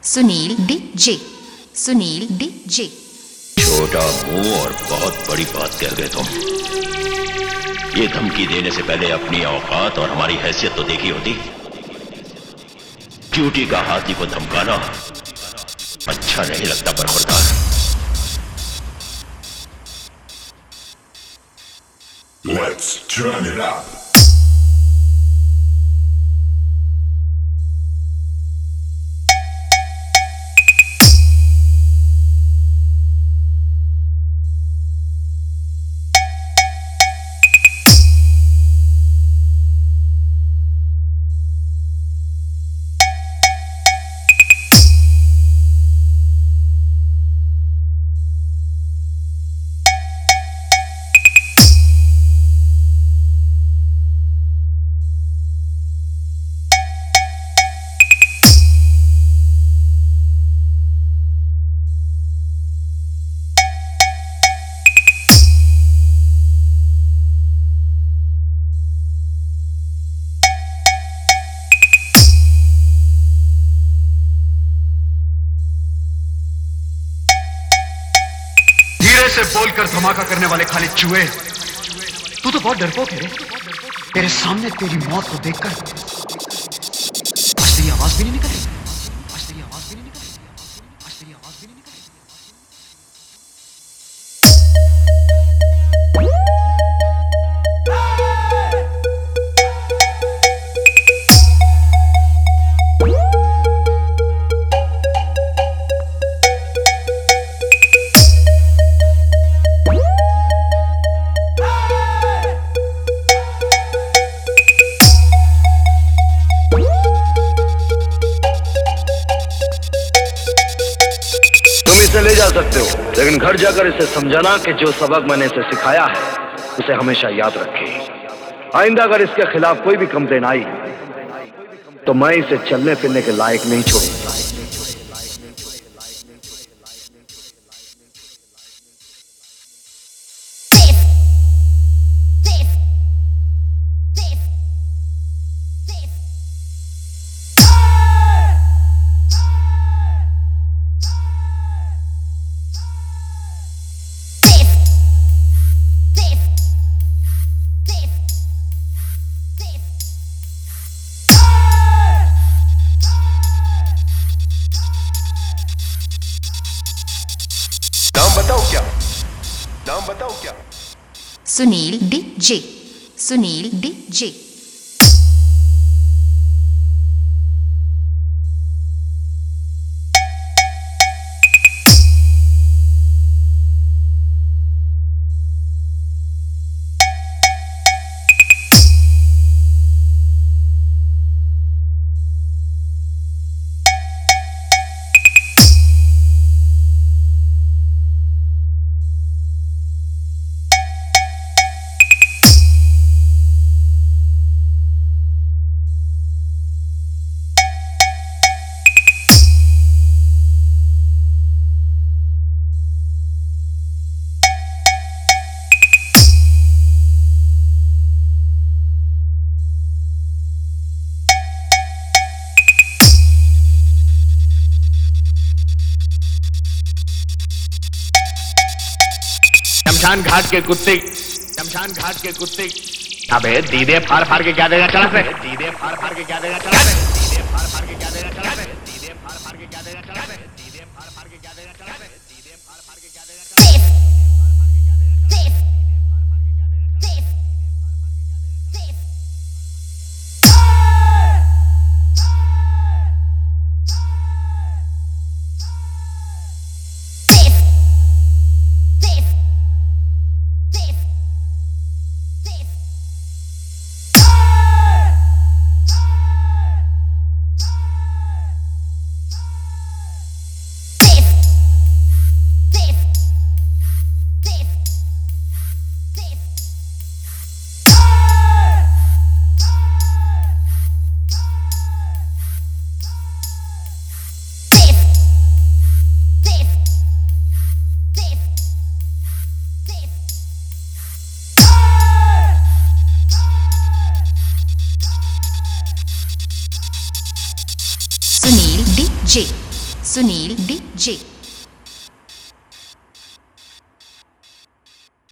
Sunil DJ, Sunil DJ. छोटा मुंह और बहुत बड़ी बात कह गए तुम। ये धमकी देने से पहले अपनी औकात और हमारी हैसियत तो देखी होती। ड्यूटी का हाथी को धमकाना अच्छा नहीं लगता बरखुरदार। Let's turn it up. से बोलकर धमाका करने वाले खाली चूहे। तू तो बहुत डरपोक है रे। तेरे सामने तेरी मौत को देखकर आज तेरी आवाज भी नहीं निकली। आज तेरी आवाज भी नहीं निकली। आज तेरी आवाज भी नहीं निकली। इसे ले जा सकते हो, लेकिन घर जाकर इसे समझाना कि जो सबक मैंने इसे सिखाया है उसे हमेशा याद रखे। आइंदा अगर इसके खिलाफ कोई भी कंप्लेन आई तो मैं इसे चलने फिरने के लायक नहीं छोड़ूंगा। नाम बताओ क्या? Sunil DJ, Sunil DJ. शमशान घाट के कुत्ते, शमशान घाट के कुत्ते। अबे दीदे फाड़ फाड़ के क्या देगा चला से? दीदे फाड़ फाड़ के क्या देगा चला से? दीदे फाड़ फाड़ के क्या देगा चला से? दीदे फाड़ फाड़ के क्या देगा चला से? दीदे फाड़ फाड़ के क्या देगा चला से? दीदे फाड़ फाड़ के क्या देगा चला से? सुनील डीजे